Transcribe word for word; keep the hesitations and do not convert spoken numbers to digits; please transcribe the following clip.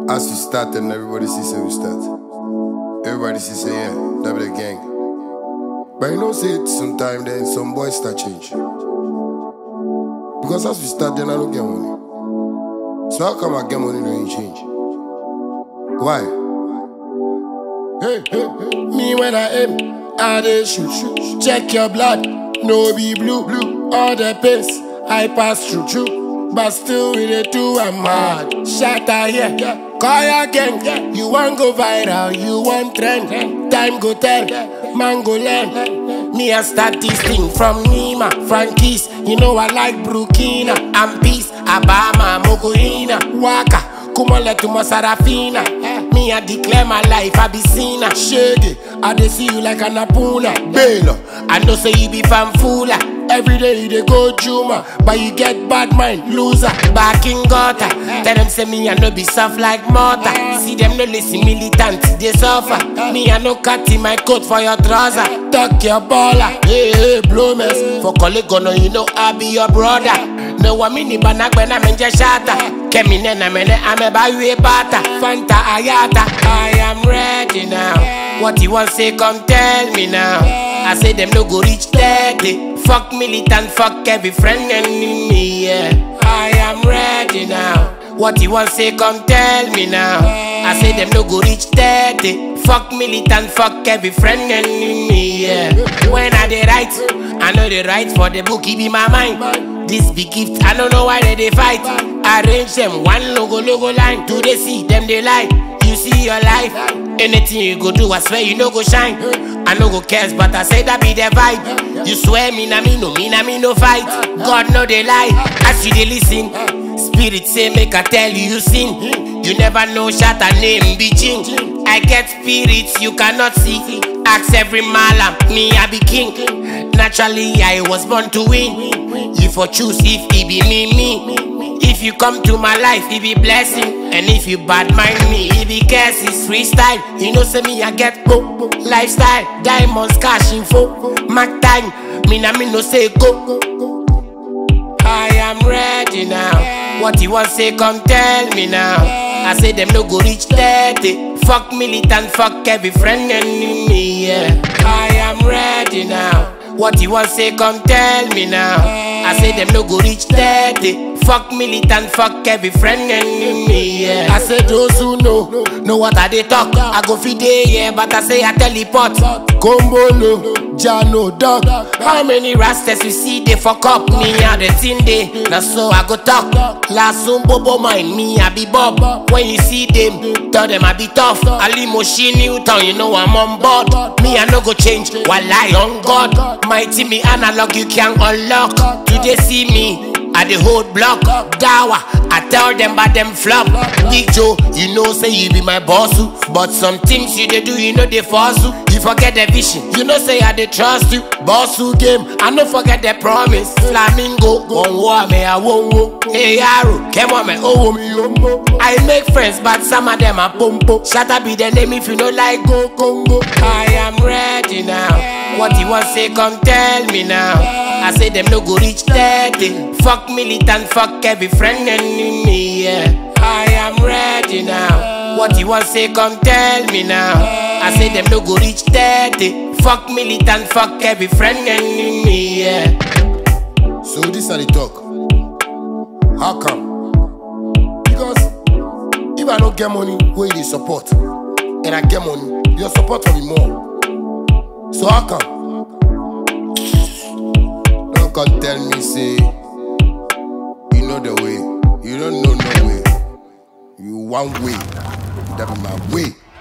As we start and everybody see say we start. Everybody see say yeah, that be the gang. But you know say it sometime then some boys start change. Because as we start then I don't get money. So how come I get money and ain't change? Why? Hey, hey, hey. Me when I aim, I dey shoot, shoot. Check your blood, no be blue, blue. All the pace I pass through, through. But still we dey do I'm mad. Shatter here, call your gang. You want go viral, you want trend. Time go tell, man go learn. Me I start this thing from Nima, Frankies. You know I like Burkina and Peace, Abama, Mogoina, Waka. Kumole to Masarafina. Me I declare my life Abyssina. Shady, I dey see you like an apuna. Baylor, I know say you be fanfula. Every day they go Juma, but you get bad mind, loser. Back in gutter, tell them say me I no be soft like mortar. See them no listen militant, they suffer. Me I no cut in my coat for your trouser. Tuck your baller, hey hey blow mess. For colleague no you know I be your brother. No one mini banak when I'm in just shatter. Kemi nena mene I'm about you a bata. Fanta ayata, I am ready now. What you want say come tell me now. I say them no go reach thirty. Fuck militant, fuck every friend enemy, yeah. I am ready now. What you want say come tell me now. I say them no go reach thirty. Fuck militant, fuck every friend enemy, yeah. When I dey write, I know they write for the book, it be my mind. This big gift, I don't know why they, they fight. Arrange them one logo logo line. Do they see them they lie? You see your life. Anything you go do, I swear you no go shine. I no go cares, but I say that be the vibe. You swear me na me no, me na me no fight. God no they lie, as you they listen. Spirit say make I tell you you sin. You never know shatter name be change. I get spirits you cannot see. Ask every malam, me I be king. Naturally I was born to win. You for choose if it be me, me. If you come to my life, it be blessing. And if you bad mind me, it be curse, it's freestyle. You know say me I get go, lifestyle. Diamonds, cash, info, Mac time. Me na me no say go. I am ready now. What you want say come tell me now. I say them no go reach thirty. Fuck militant, fuck every friend enemy, yeah. I am ready now. What you want say come tell me now. I say them no go reach thirty. Fuck militant, fuck every friend enemy, yeah. I say those who know, know what I they talk. I go feed day, yeah, but I say I teleport. Combolo, Jano, dog. How many rastas you see they fuck up? Me and the thing day, now so I go talk. Last soon bobo mind, me I be Bob. When you see them, tell them I be tough. Ali Moshi Newton, you know I'm on board. Me I no go change, while I on God. Mighty me analog, you can unlock. Do they see me? I the whole block, Dawa, I tell them about them flop. Big Joe, you know say you be my boss, but some things you they do, you know they force you. You forget the vision, you know say I they trust you. Boss who game, I no forget the promise. Flamingo, one war me I won't. Hey Yaro, come on me, oh me umbo. I make friends, but some of them are pompo. Shatter be the name if you don't like go Congo. I am ready now. What you want say come tell me now. I say them no go reach thirty. Fuck militant, fuck every friend enemy, yeah. I am ready now. What you want say come tell me now. I say them no go reach thirty. Fuck militant, fuck every friend enemy, yeah. So this are the talk. How come? Because if I don't get money, where you support, and I get money, your support will be more. So how come? Don't come tell me say you know the way. You don't know no way. You one way. That be my way.